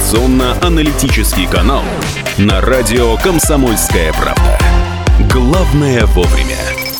информационно-аналитический канал на радио «Комсомольская правда». Главное вовремя.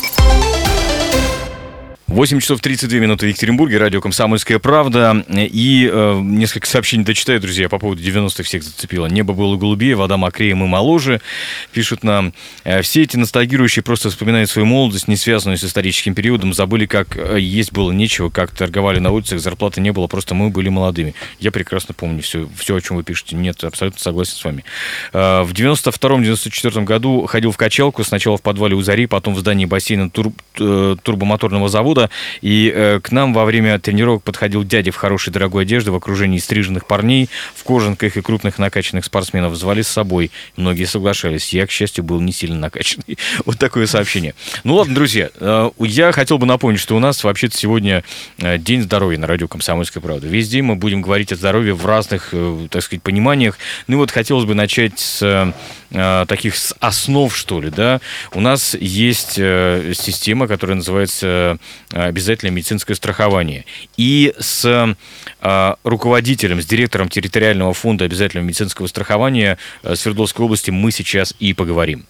8 часов 32 минуты в Екатеринбурге, радио «Комсомольская правда». И несколько сообщений дочитаю, друзья, по поводу 90-х всех зацепило. Небо было голубее, вода мокрее, мы моложе. Пишут нам: все эти ностальгирующие просто вспоминают свою молодость, не связанную с историческим периодом, забыли, как есть было нечего, как торговали на улицах, зарплаты не было, просто мы были молодыми. Я прекрасно помню все, о чем вы пишете. Нет, абсолютно согласен с вами. В 92-94 году ходил в качалку, сначала в подвале у Зари, потом в здании бассейна турбомоторного завода. И к нам во время тренировок подходил дядя в хорошей дорогой одежде, в окружении стриженных парней, в кожанках и крупных накачанных спортсменов. Звали с собой. Многие соглашались. Я, к счастью, был не сильно накачанный. Вот такое сообщение. Ну ладно, друзья, я хотел бы напомнить, что у нас вообще-то сегодня День здоровья на радио «Комсомольская правда». Весь день мы будем говорить о здоровье в разных, так сказать, пониманиях. Ну и вот хотелось бы начать с таких основ, что ли, да. У нас есть система, которая называется обязательное медицинское страхование. И с руководителем, с директором территориального фонда обязательного медицинского страхования Свердловской области мы сейчас и поговорим.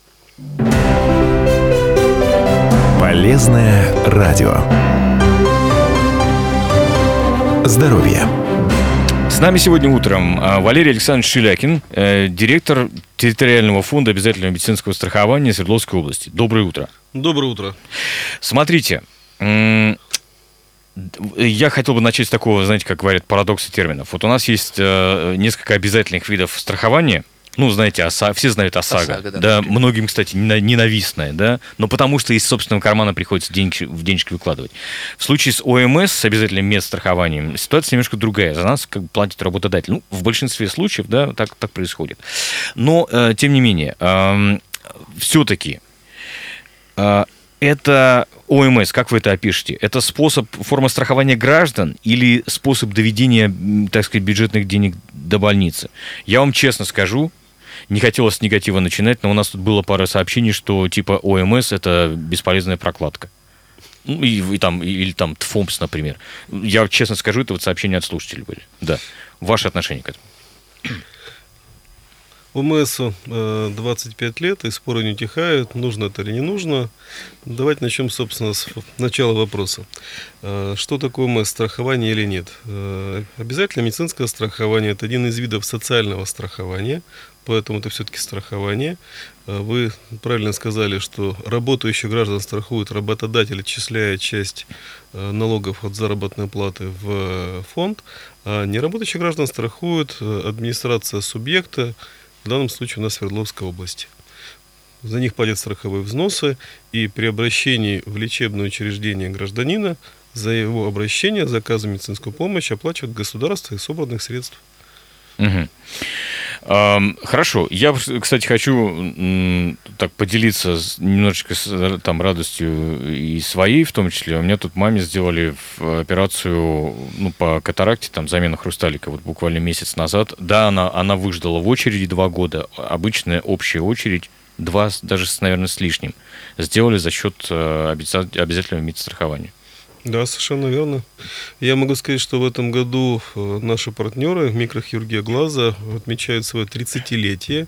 Полезное радио. Здоровье. С нами сегодня утром Валерий Александрович Шилякин, директор территориального фонда обязательного медицинского страхования Свердловской области. Доброе утро. Доброе утро. Смотрите, я хотел бы начать с такого, знаете, как говорят, парадокса терминов. Вот у нас есть несколько обязательных видов страхования. Ну, знаете, все знают ОСАГО. Да, многим, кстати, ненавистная, да, но потому что из собственного кармана приходится в денежки выкладывать. В случае с ОМС, с обязательным медстрахованием, ситуация немножко другая. За нас как бы платит работодатель. Ну, в большинстве случаев, да, так происходит. Но, тем не менее, все-таки это ОМС, как вы это опишете? Это форма страхования граждан или способ доведения, так сказать, бюджетных денег до больницы? Я вам честно скажу, не хотелось с негатива начинать, но у нас тут было пара сообщений, что типа ОМС – это бесполезная прокладка. Ну, или там ТФОМС, например. Я честно скажу, это вот сообщения от слушателей были. Да. Ваше отношение к этому? ОМСу 25 лет, и споры не утихают, нужно это или не нужно. Давайте начнем, собственно, с начала вопроса. Что такое ОМС, страхование или нет? Обязательно медицинское страхование – это один из видов социального страхования, поэтому это все-таки страхование. Вы правильно сказали, что работающих граждан страхует работодатель, отчисляя часть налогов от заработной платы в фонд, а неработающих граждан страхует администрация субъекта, в данном случае у нас Свердловской области. За них платят страховые взносы, и при обращении в лечебное учреждение гражданина за его обращение, заказы медицинскую помощь оплачивает государство из собранных средств. Угу. Хорошо. Я, кстати, хочу так поделиться немножечко там радостью и своей, в том числе. У меня тут маме сделали операцию по катаракте, там замена хрусталика вот буквально месяц назад. Да, она выждала в очереди 2 года. Обычная общая очередь 2, даже, наверное, с лишним. Сделали за счет обязательного медстрахования. Да, совершенно верно. Я могу сказать, что в этом году наши партнеры микрохирургия глаза отмечают свое 30-летие.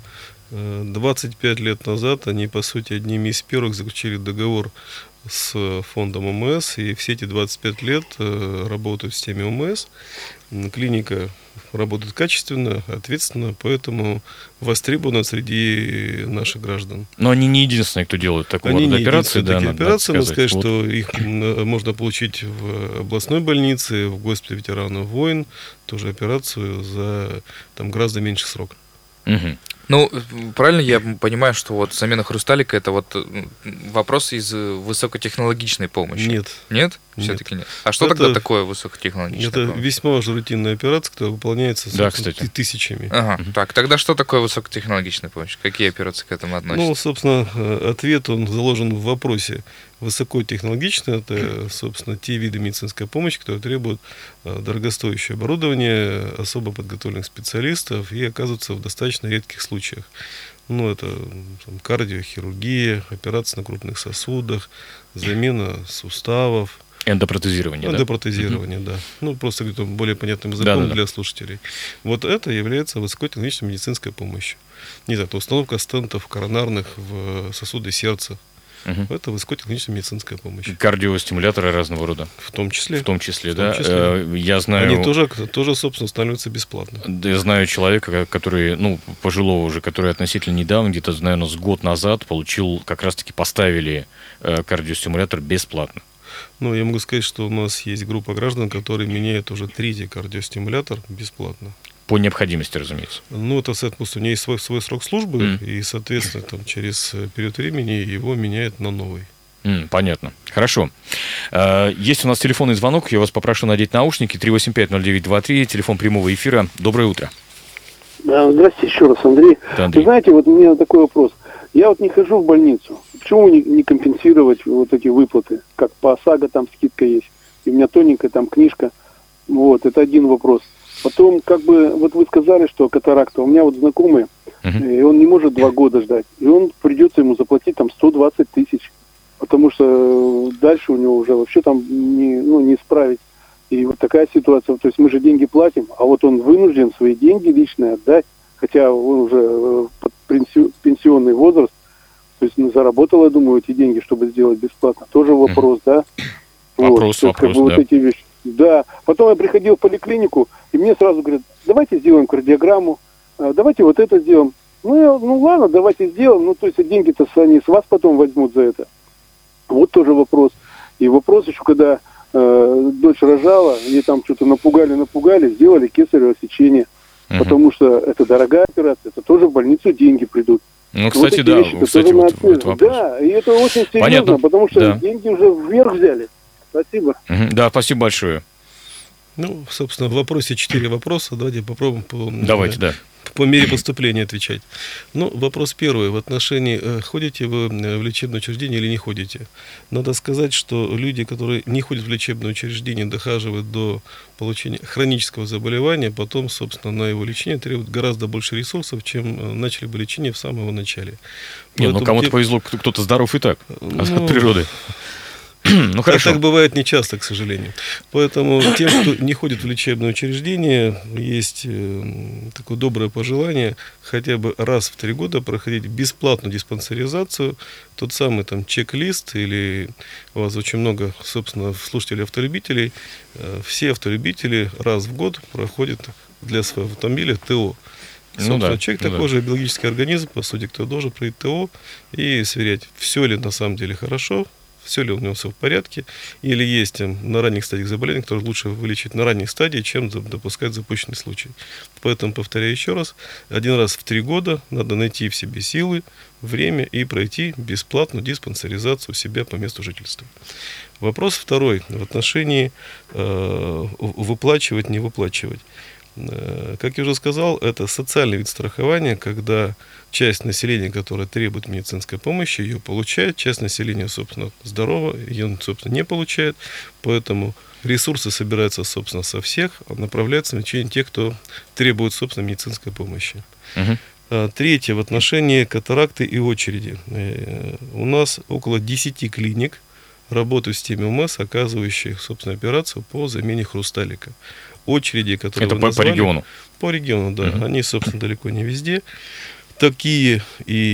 25 лет назад они, по сути, одними из первых заключили договор с фондом ОМС, и все эти 25 лет работают в системе ОМС. Клиника работает качественно, ответственно, поэтому востребована среди наших граждан. Но они не единственные, кто делает такого рода операции. Да, операции, надо сказать, что их можно получить в областной больнице, в госпитале ветеранов войн, тоже операцию за гораздо меньше срока. Угу. Ну, правильно я понимаю, что вот замена хрусталика – это вот вопрос из высокотехнологичной помощи? Нет. Нет? Все-таки нет. А что тогда такое высокотехнологичная помощь? Это весьма уже рутинная операция, которая выполняется тысячами. Ага. Так, тогда что такое высокотехнологичная помощь? Какие операции к этому относятся? Ну, собственно, ответ, он заложен в вопросе. Высокотехнологичные – это, собственно, те виды медицинской помощи, которые требуют дорогостоящее оборудование, особо подготовленных специалистов и оказываются в достаточно редких случаях. Ну, это кардиохирургия, операции на крупных сосудах, замена суставов, Эндопротезирование, да? Эндопротезирование, да. Ну, просто более понятным языком для слушателей. Вот это является высокотехнологичной медицинской помощью. Не знаю, это установка стентов коронарных в сосуды сердца. Это высокотехнологичная медицинская помощь. Кардиостимуляторы разного рода. В том числе. В том числе, да. Я знаю... Они тоже, собственно, становятся бесплатно. Я знаю человека, который, пожилого уже, который относительно недавно, где-то, наверное, с год назад получил, как раз-таки поставили кардиостимулятор бесплатно. Ну, я могу сказать, что у нас есть группа граждан, которые меняют уже 3-й кардиостимулятор бесплатно. По необходимости, разумеется. Ну, это, соответственно, у него есть свой срок службы, и, соответственно, там, через период времени его меняют на новый. Понятно. Хорошо. Есть у нас телефонный звонок. Я вас попрошу надеть наушники. 385-0923, телефон прямого эфира. Доброе утро. Здравствуйте еще раз, Андрей. Да, Андрей. Вы знаете, вот у меня такой вопрос. Я вот не хожу в больницу. Почему не компенсировать вот эти выплаты? Как по ОСАГО там скидка есть. И у меня тоненькая там книжка. Вот, это один вопрос. Потом, вот вы сказали, что катаракта. У меня вот знакомый, и он не может 2 года ждать. И он придется ему заплатить там 120 тысяч. Потому что дальше у него уже вообще там не справить. И вот такая ситуация. То есть мы же деньги платим, а вот он вынужден свои деньги личные отдать. Хотя он уже под пенсионный возраст. То есть заработал, я думаю, эти деньги, чтобы сделать бесплатно. Тоже вопрос, да? Вопрос, да. Вот эти вещи. Да. Потом я приходил в поликлинику, и мне сразу говорят, давайте сделаем кардиограмму, давайте вот это сделаем. Ну ладно, давайте сделаем. То есть деньги-то они с вас потом возьмут за это. Вот тоже вопрос. И вопрос еще, когда дочь рожала, ей там что-то напугали, сделали кесарево сечение. Потому что это дорогая операция, это тоже в больницу деньги придут. Кстати, вот да, вещи, вот вопрос. Да, и это очень серьезно, Понятно. потому что Да. деньги уже вверх взяли. Спасибо. Да, спасибо большое. Ну, собственно, в вопросе 4 вопроса. Давайте попробуем по мере поступления отвечать. Вопрос первый. В отношении, ходите вы в лечебное учреждение или не ходите? Надо сказать, что люди, которые не ходят в лечебное учреждение, дохаживают до получения хронического заболевания, потом, собственно, на его лечение требуют гораздо больше ресурсов, чем начали бы лечение в самом начале. Кому-то повезло, кто-то здоров и так, от природы. Хорошо. Так бывает нечасто, к сожалению. Поэтому тем, кто не ходит в лечебное учреждение, есть такое доброе пожелание хотя бы раз в 3 года проходить бесплатную диспансеризацию, тот самый там чек-лист, или у вас очень много, собственно, слушателей-автолюбителей, все автолюбители раз в год проходят для своего автомобиля ТО. Человек такой же биологический организм, по сути, кто должен пройти ТО и сверять, все ли на самом деле хорошо, все ли у него все в порядке, или есть на ранних стадиях заболевания, которые лучше вылечить на ранних стадиях, чем допускать запущенный случай. Поэтому, повторяю еще раз, 1 раз в 3 года надо найти в себе силы, время и пройти бесплатную диспансеризацию себя по месту жительства. Вопрос второй в отношении выплачивать, не выплачивать. Как я уже сказал, это социальный вид страхования, когда часть населения, которая требует медицинской помощи, ее получает, часть населения, собственно, здорова, ее, собственно, не получает, поэтому ресурсы собираются, собственно, со всех, а направляются на лечение тех, кто требует, собственно, медицинской помощи. Третье, в отношении катаракты и очереди. У нас около 10 клиник работают в системе ОМС, оказывающих, собственно, операцию по замене хрусталика. Очереди, которые это вы назвали, по региону? По региону, да. Они, собственно, далеко не везде. Такие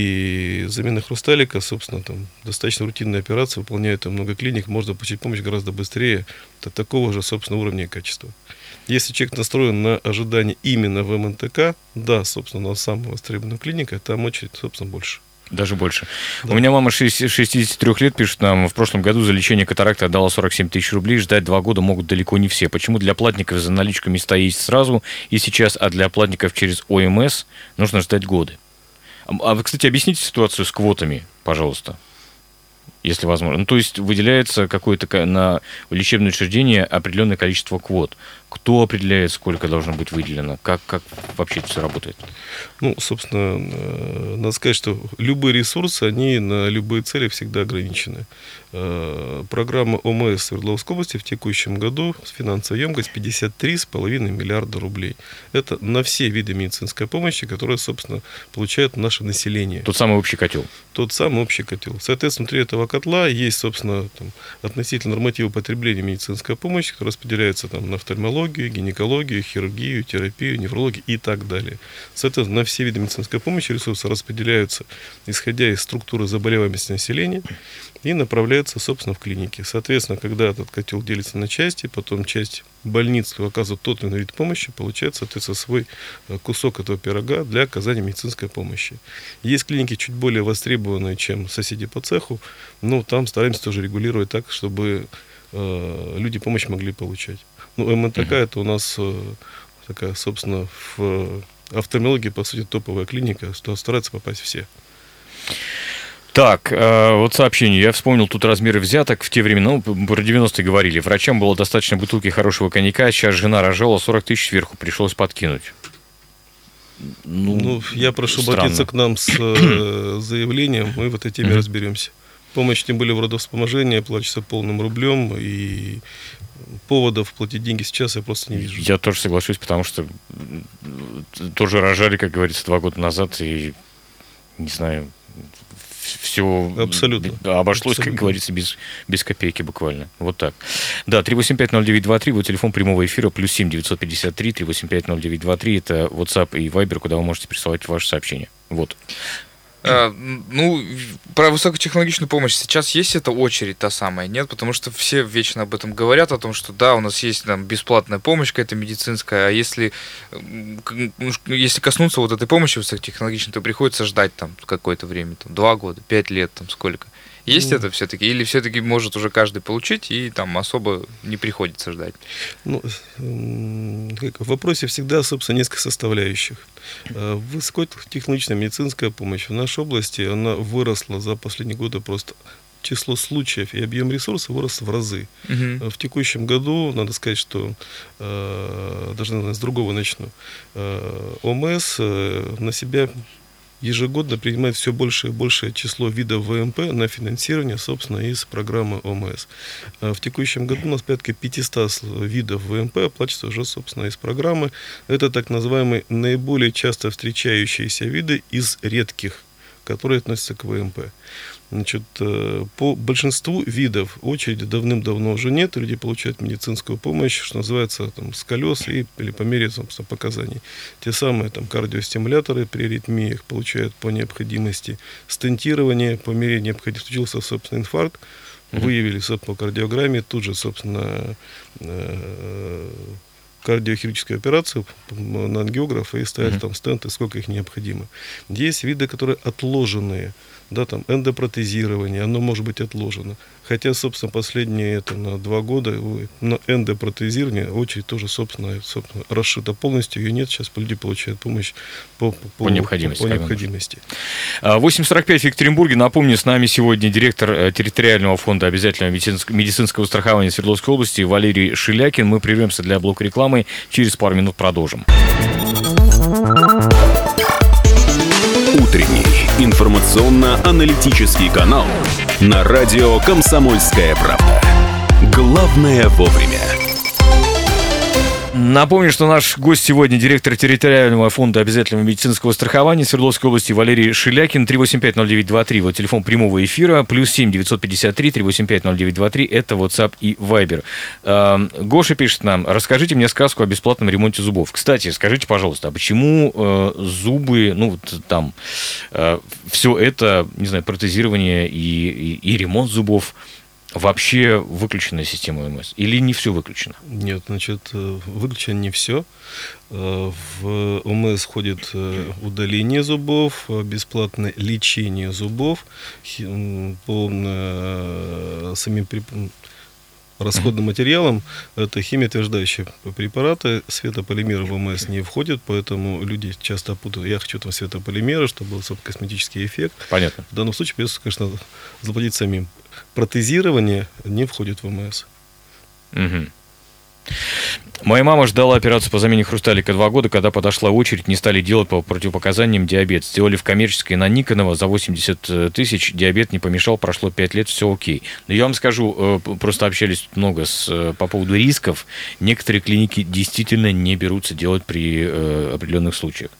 и замена хрусталика, собственно, там достаточно рутинные операции выполняют много клиник, можно получить помощь гораздо быстрее, до такого же, собственно, уровня и качества. Если человек настроен на ожидание именно в МНТК, да, собственно, на самую востребованную клинику, там очередь, собственно, больше. Даже больше. Да. У меня мама 63 лет, пишет нам, в прошлом году за лечение катаракты отдала 47 тысяч рублей, ждать 2 года могут далеко не все. Почему для платников за наличку места есть сразу и сейчас, а для платников через ОМС нужно ждать годы? А вы, кстати, объясните ситуацию с квотами, пожалуйста, если возможно. То есть выделяется какое-то на лечебное учреждение определенное количество квот. Кто определяет, сколько должно быть выделено? Как вообще это все работает? Собственно, надо сказать, что любые ресурсы, они на любые цели всегда ограничены. Программа ОМС Свердловской области в текущем году финансовая емкость 53,5 миллиарда рублей. Это на все виды медицинской помощи, которые, собственно, получает наше население. Тот самый общий котел. Тот самый общий котел. Соответственно, внутри этого котла есть, собственно, там, относительно нормативы потребления медицинской помощи, которые распределяются там, на офтальмологию, гинекологию, хирургию, терапию, нефрологию и так далее. Соответственно, на все виды медицинской помощи ресурсы распределяются, исходя из структуры заболеваемости населения, и направляются, собственно, в клиники. Соответственно, когда этот котел делится на части, потом часть больниц оказывает тот или иной вид помощи, получает, соответственно, свой кусок этого пирога для оказания медицинской помощи. Есть клиники чуть более востребованные, чем соседи по цеху, но там стараемся тоже регулировать так, чтобы люди помощь могли получать. Ну, МНТК это у нас такая, собственно, в офтальмологии, по сути, топовая клиника, что стараются попасть все. Так, вот сообщение. Я вспомнил тут размеры взяток. В те времена, ну, про 90-е говорили. Врачам было достаточно бутылки хорошего коньяка. Сейчас жена рожала, 40 тысяч сверху пришлось подкинуть. Ну, я прошу обратиться к нам с заявлением. Мы в этой теме разберемся. Помощь, тем более в родовспоможении, платится полным рублем. И поводов платить деньги сейчас я просто не вижу. Я тоже соглашусь, потому что тоже рожали, как говорится, 2 года назад. И, не знаю... Все абсолютно обошлось, абсолютно, как говорится, без копейки буквально. Вот так. Да, 3850923, вот телефон прямого эфира, +7 953 3850923, это WhatsApp и Viber, куда вы можете присылать ваши сообщения. Вот. Ну, про высокотехнологичную помощь сейчас есть эта очередь та самая, нет? Потому что все вечно об этом говорят, о том, что да, у нас есть там бесплатная помощь какая-то медицинская, а если коснуться вот этой помощи высокотехнологичной, то приходится ждать там какое-то время, там 2 года, 5 лет, там сколько. Есть это все-таки? Или все-таки может уже каждый получить, и там особо не приходится ждать? Ну, в вопросе всегда, собственно, несколько составляющих. Высокотехнологичная медицинская помощь в нашей области, она выросла за последние годы просто. Число случаев и объем ресурсов вырос в разы. В текущем году, надо сказать, что, даже, наверное, с другого начну, ОМС на себя ежегодно принимает все большее и большее число видов ВМП на финансирование, собственно, из программы ОМС. В текущем году у нас порядка 500 видов ВМП оплачивается уже, собственно, из программы. Это так называемые наиболее часто встречающиеся виды из редких, которые относятся к ВМП. Значит, по большинству видов очереди давным-давно уже нет, люди получают медицинскую помощь, что называется, там, с колес или по мере, собственно, показаний. Те самые там, кардиостимуляторы при аритмиях получают по необходимости, стентирование по мере необходимости. Случился, собственно, инфаркт, выявили, собственно, по кардиограмме, тут же, собственно, кардиохирургическую операцию на ангиограф и ставят там стенты, сколько их необходимо. Есть виды, которые отложенные, да, там эндопротезирование, оно может быть отложено. Хотя, собственно, последние на 2 года на эндопротезирование очередь тоже, собственно, расшита полностью, ее нет, сейчас люди получают помощь по необходимости. 8:45 в Екатеринбурге. Напомню, с нами сегодня директор территориального фонда обязательного медицинского страхования Свердловской области Валерий Шилякин. Мы прервемся для блока рекламы. Через пару минут продолжим. Утренний информационно-аналитический канал на радио «Комсомольская правда». Главное вовремя. Напомню, что наш гость сегодня директор территориального фонда обязательного медицинского страхования Свердловской области Валерий Шилякин. 3850923, вот телефон прямого эфира, +7 953 3850923, это WhatsApp и Viber. Гоша пишет нам: расскажите мне сказку о бесплатном ремонте зубов. Кстати, скажите, пожалуйста, а почему зубы, ну вот там все это, не знаю, протезирование и ремонт зубов вообще выключена система ОМС? Или не все выключено? Нет, значит, выключено не все. В ОМС входит удаление зубов, бесплатное лечение зубов по самим расходным материалам. Это химиотверждающие препараты. Светополимеры в ОМС не входят, поэтому люди часто путают. Я хочу там светополимеры, чтобы был косметический эффект. Понятно. В данном случае придется, конечно, заплатить самим. Протезирование не входит в ОМС. Моя мама ждала операцию по замене хрусталика 2 года, когда подошла очередь, не стали делать по противопоказаниям диабет. Сделали в коммерческой на Никонова за 80 тысяч, диабет не помешал, прошло 5 лет, все окей. Но я вам скажу, просто общались много по поводу рисков. Некоторые клиники действительно не берутся делать при определенных случаях.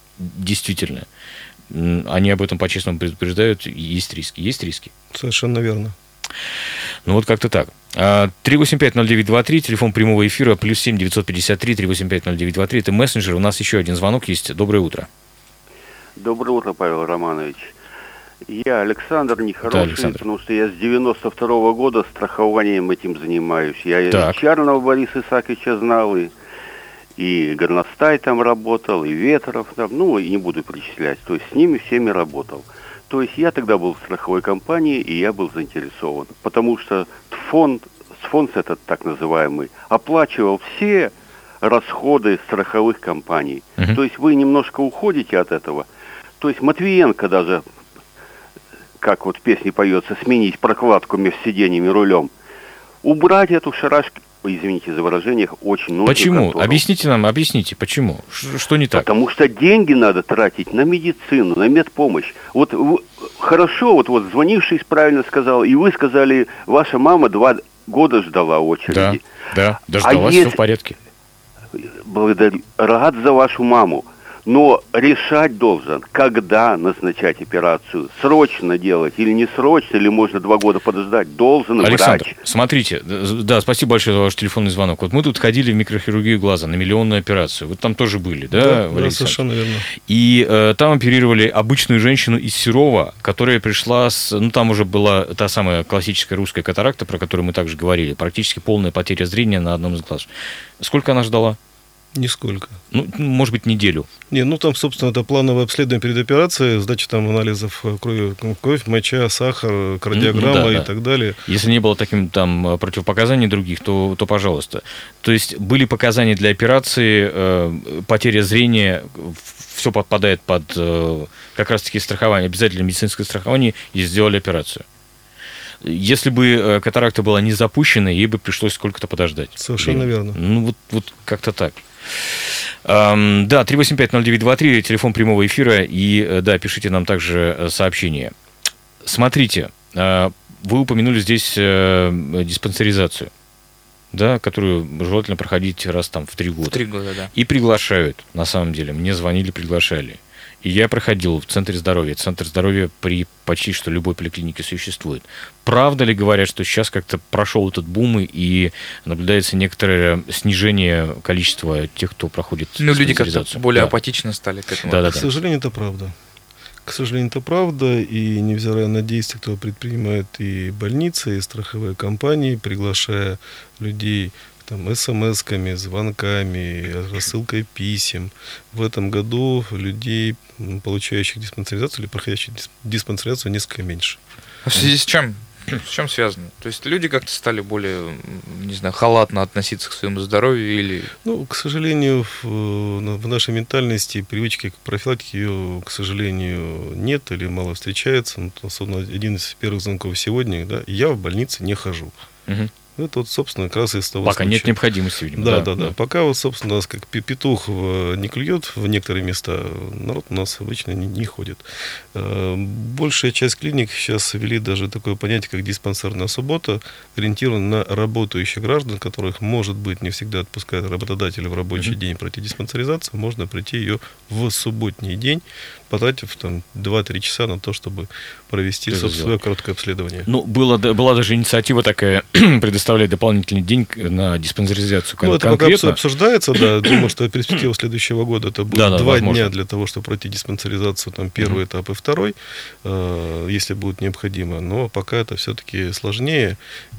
Действительно. Они об этом по-честному предупреждают. Есть риски. Есть риски. Совершенно верно. Ну, вот как-то так. 3850923, телефон прямого эфира, +7 953 385 0923. Это мессенджер. У нас еще один звонок есть. Доброе утро. Доброе утро, Павел Романович. Я Александр, нехороший, Да, Александр. потому что я с 92-го года страхованием этим занимаюсь. Я Так. и Чарного Бориса Исааковича знал, и Горностай там работал, и Ветров там, ну, и не буду перечислять. То есть с ними всеми работал. То есть я тогда был в страховой компании, и я был заинтересован. Потому что фонд этот так называемый, оплачивал все расходы страховых компаний. То есть вы немножко уходите от этого. То есть Матвиенко даже, как вот в песне поется, сменить прокладку между сиденьем и рулем. Убрать эту шарашку, извините за выражение, очень нужно. Почему? Объясните, почему? Что не так? Потому что деньги надо тратить на медицину, на медпомощь. Вот хорошо, вот звонивший правильно сказал, и вы сказали, ваша мама 2 года ждала очереди. Да, дождалась, все в порядке. Благодарю. Рад за вашу маму. Но решать должен, когда назначать операцию. Срочно делать или не срочно, или можно 2 года подождать. Должен Александр, врач. смотрите, да, спасибо большое за ваш телефонный звонок. Вот мы тут ходили в микрохирургию глаза на миллионную операцию. Вот там тоже были, да, Да, совершенно верно. И там оперировали обычную женщину из Серова, которая пришла с... Ну, там уже была та самая классическая русская катаракта, про которую мы также говорили. Практически полная потеря зрения на одном из глаз. Сколько она ждала? Нисколько. Ну, может быть, неделю. Не, ну там, собственно, это плановое обследование перед операцией, сдача там анализов кровь, моча, сахар, кардиограмма и так далее. Если не было таким там противопоказаний других, то пожалуйста. То есть были показания для операции, потеря зрения, все подпадает под как раз-таки страхование, обязательно медицинское страхование, и сделали операцию. Если бы катаракта была не запущена, ей бы пришлось сколько-то подождать. Совершенно верно. Ну, вот как-то так. Да, 3850923, телефон прямого эфира, и, да, пишите нам также сообщение. Смотрите, вы упомянули здесь диспансеризацию, да, которую желательно проходить раз там в 3 года. В 3 года, да. И приглашают, на самом деле. Мне звонили, приглашали. И я проходил в Центре здоровья. Центр здоровья при почти что любой поликлинике существует. Правда ли говорят, что сейчас как-то прошел этот бум и наблюдается некоторое снижение количества тех, кто проходит Люди как-то специализацию? более Да. апатично стали к этому. Да. К сожалению, это правда. К сожалению, это правда, и невзирая на действия, которые предпринимают и больницы, и страховые компании, приглашая людей там, смс-ками, звонками, рассылкой писем. В этом году людей, получающих диспансеризацию или проходящих диспансеризацию, несколько меньше. А в связи с чем? С чем связано? То есть люди как-то стали более, не знаю, халатно относиться к своему здоровью или... Ну, к сожалению, в нашей ментальности привычки к профилактике ее, к сожалению, нет или мало встречается. Ну, особенно один из первых звонков сегодня, да, я в больнице не хожу. Угу. Это вот, собственно, как раз из того Пока случая. нет необходимости, видимо. Да. Пока вот, собственно, у нас как петух не клюет в некоторые места, народ у нас обычно не ходит. Большая часть клиник сейчас ввели даже такое понятие, как диспансерная суббота, ориентирована на работающих граждан, которых, может быть, не всегда отпускают работодатели в рабочий день пройти диспансеризацию, можно пройти ее в субботний день, потратив там 2-3 часа на то, чтобы провести, собственно, свое короткое обследование. Ну, была даже инициатива такая, предоставлять дополнительный день на диспансеризацию. Ну, это пока обсуждается, да. Думаю, что перспектива следующего года это будет 2 дня для того, чтобы пройти диспансеризацию, там, первый этап и второй, если будет необходимо. Но пока это все-таки сложнее,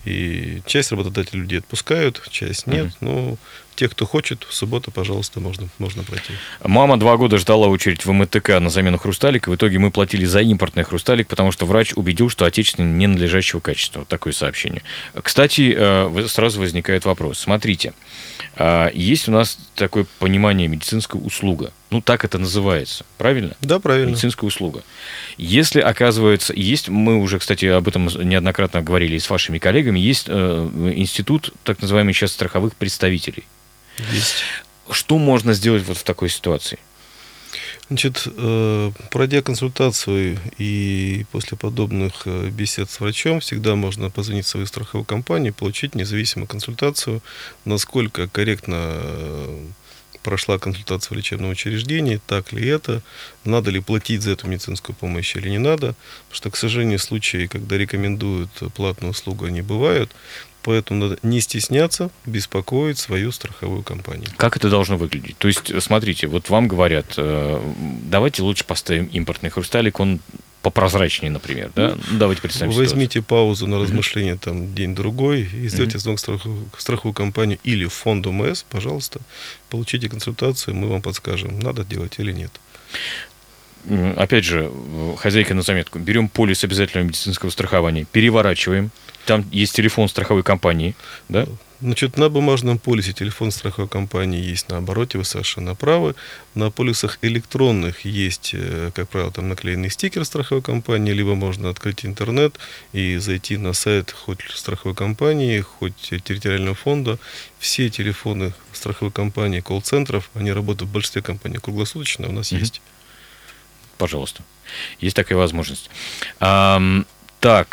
и часть работодателей людей отпускают, часть нет. Но те, кто хочет, в субботу, пожалуйста, можно пройти. Мама 2 года ждала очередь в МТК на замену хрусталика. В итоге мы платили за импортный хрусталик, потому что врач убедил, что отечественный ненадлежащего качества. Вот такое сообщение. Кстати, сразу возникает вопрос. Смотрите, есть у нас такое понимание медицинская услуга. Ну, так это называется. Правильно? Да, правильно. Медицинская услуга. Если, оказывается, мы уже, кстати, об этом неоднократно говорили с вашими коллегами, есть институт, так называемый сейчас, страховых представителей. Есть. Что можно сделать вот в такой ситуации? Значит, пройдя консультацию и после подобных бесед с врачом, всегда можно позвонить в свою страховую компанию, получить независимую консультацию, насколько корректно прошла консультация в лечебном учреждении, так ли это, надо ли платить за эту медицинскую помощь или не надо. Потому что, к сожалению, случаи, когда рекомендуют платную услугу, они бывают. Поэтому надо не стесняться беспокоить свою страховую компанию. Как это должно выглядеть? То есть, смотрите, вот вам говорят, давайте лучше поставим импортный хрусталик, он попрозрачнее, например, да? Ну, давайте представим Возьмите паузу на размышление там день-другой и сделайте звонок в страховую компанию или в фонд ОМС, пожалуйста, получите консультацию, мы вам подскажем, надо делать или нет. Опять же, хозяйка на заметку. Берем полис обязательного медицинского страхования, переворачиваем. Там есть телефон страховой компании, да? Значит, на бумажном полисе телефон страховой компании есть на обороте, вы совершенно правы. На полисах электронных есть, как правило, там наклеенный стикер страховой компании, либо можно открыть интернет и зайти на сайт хоть страховой компании, хоть территориального фонда. Все телефоны страховой компании, колл-центров, они работают в большинстве компаний круглосуточно, у нас есть. Пожалуйста. Есть такая возможность. Так.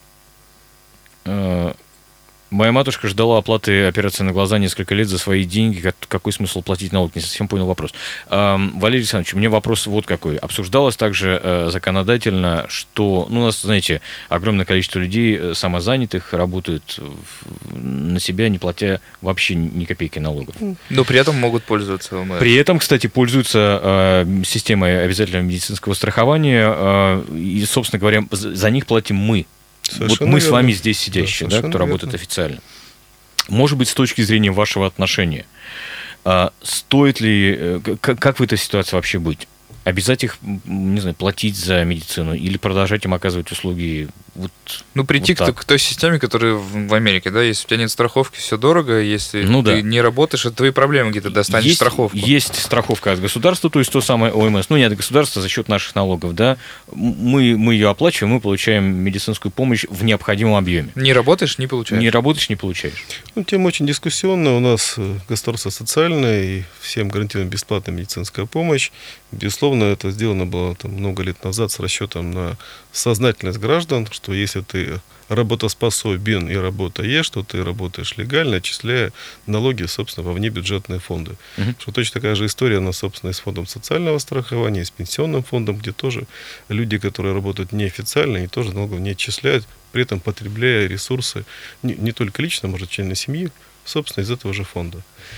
Моя матушка ждала оплаты операции на глаза несколько лет за свои деньги. Какой смысл платить налог? Не совсем понял вопрос. Валерий Александрович, у меня вопрос вот какой. Обсуждалось также законодательно, что, у нас, знаете, огромное количество людей самозанятых работают на себя, не платя вообще ни копейки налогов. Но при этом могут пользоваться ОМС. При этом, кстати, пользуются системой обязательного медицинского страхования. И, собственно говоря, за них платим мы. Совершенно вот мы верно. с вами здесь сидящие, да, кто работает официально. Может быть, с точки зрения вашего отношения, стоит ли, как в этой ситуации вообще быть? Обязать их, не знаю, платить за медицину или продолжать им оказывать услуги? Прийти к той системе, которая в Америке, да, если у тебя нет страховки, все дорого, если ты не работаешь, это твои проблемы, где ты достанешь страховку. Есть страховка от государства, то есть то самое ОМС, не от государства, за счет наших налогов, да, мы ее оплачиваем, мы получаем медицинскую помощь в необходимом объеме. Не работаешь, не получаешь. Не работаешь, не получаешь. Тема очень дискуссионная, у нас государство социальное, и всем гарантирована бесплатная медицинская помощь. Безусловно, это сделано было много лет назад с расчетом на сознательность граждан, что если ты работоспособен и работаешь, что ты работаешь легально, отчисляя налоги, собственно, во внебюджетные фонды. Что точно такая же история, она, собственно, и с фондом социального страхования, и с пенсионным фондом, где тоже люди, которые работают неофициально, они тоже налогов не отчисляют, при этом потребляя ресурсы не только лично, может, члены семьи, собственно, из этого же фонда.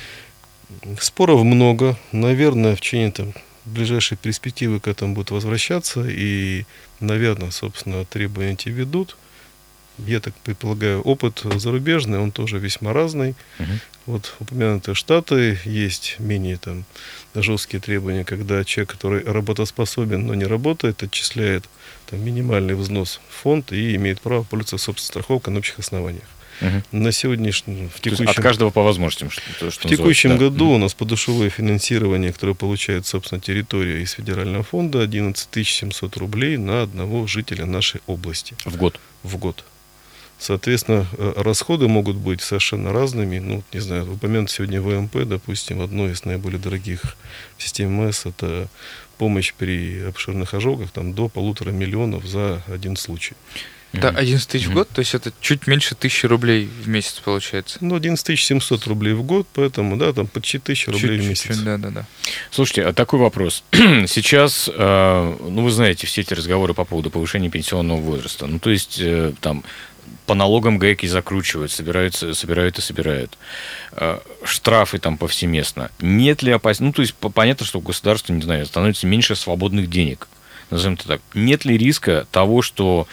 Споров много, наверное, в течение ближайшие перспективы к этому будут возвращаться, и, наверное, собственно, требования эти ведут. Я так предполагаю, опыт зарубежный, он тоже весьма разный. Вот упомянутые Штаты, есть менее жесткие требования, когда человек, который работоспособен, но не работает, отчисляет минимальный взнос в фонд и имеет право пользоваться собственной страховкой на общих основаниях. На сегодняшний, от каждого по возможностям. В текущем году у нас подушевое финансирование, которое получает, собственно, территория из федерального фонда, 11 700 рублей на одного жителя нашей области. В год? В год. Соответственно, расходы могут быть совершенно разными. Не знаю, упомянут сегодня ВМП, допустим, одно из наиболее дорогих систем МС, это помощь при обширных ожогах, до 1,5 миллиона за один случай. Да, 11 тысяч в год, то есть это чуть меньше 1000 рублей в месяц получается. 11 700 рублей в год, поэтому, почти 1000 рублей в месяц. Да. Слушайте, а такой вопрос. Сейчас, вы знаете, все эти разговоры по поводу повышения пенсионного возраста. То есть, по налогам гайки закручивают, собирают и собирают. Штрафы повсеместно. Нет ли опасности? То есть, понятно, что у государства, не знаю, становится меньше свободных денег. Назовем это так. Нет ли риска того, что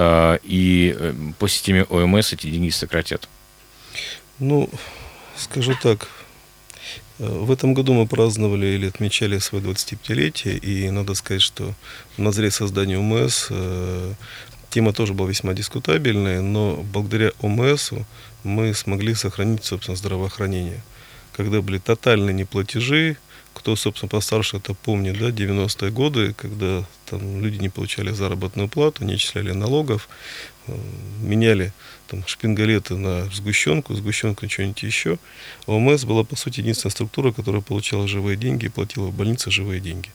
и по системе ОМС эти деньги сократят? Скажу так. В этом году мы праздновали или отмечали свое 25-летие, и надо сказать, что на заре создания ОМС тема тоже была весьма дискутабельная, но благодаря ОМСу мы смогли сохранить, собственно, здравоохранение. Когда были тотальные неплатежи, кто, собственно, постарше это помнит, 90-е годы, когда люди не получали заработную плату, не отчисляли налогов, меняли шпингалеты на сгущенку на что-нибудь еще. ОМС была, по сути, единственная структура, которая получала живые деньги и платила в больнице живые деньги.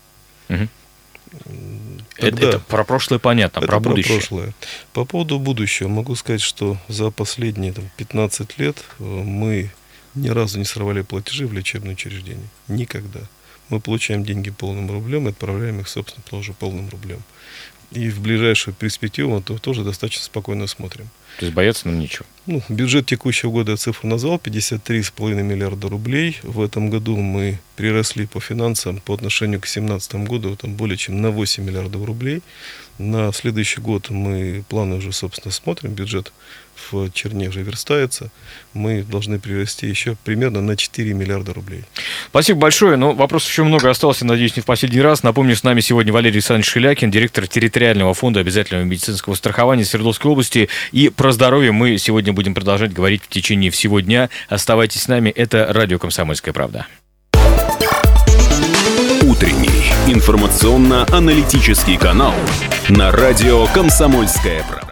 Это про прошлое понятно, про будущее. Прошлое. По поводу будущего могу сказать, что за последние 15 лет мы ни разу не сорвали платежи в лечебное учреждение. Никогда. Мы получаем деньги полным рублем и отправляем их, собственно, тоже полным рублем. И в ближайшую перспективу мы тоже достаточно спокойно смотрим. То есть бояться нам нечего. Бюджет текущего года, я цифру назвал, 53,5 миллиарда рублей. В этом году мы приросли по финансам по отношению к 2017 году там более чем на 8 миллиардов рублей. На следующий год мы планы уже, собственно, смотрим. Бюджет в черне уже верстается. Мы должны прирасти еще примерно на 4 миллиарда рублей. Спасибо большое. Вопросов еще много осталось, надеюсь, не в последний раз. Напомню, с нами сегодня Валерий Александрович Шилякин, директор территориального фонда обязательного медицинского страхования Свердловской области. И про здоровье мы сегодня будем продолжать говорить в течение всего дня. Оставайтесь с нами. Это радио «Комсомольская правда». Утренний информационно-аналитический канал на радио «Комсомольская правда».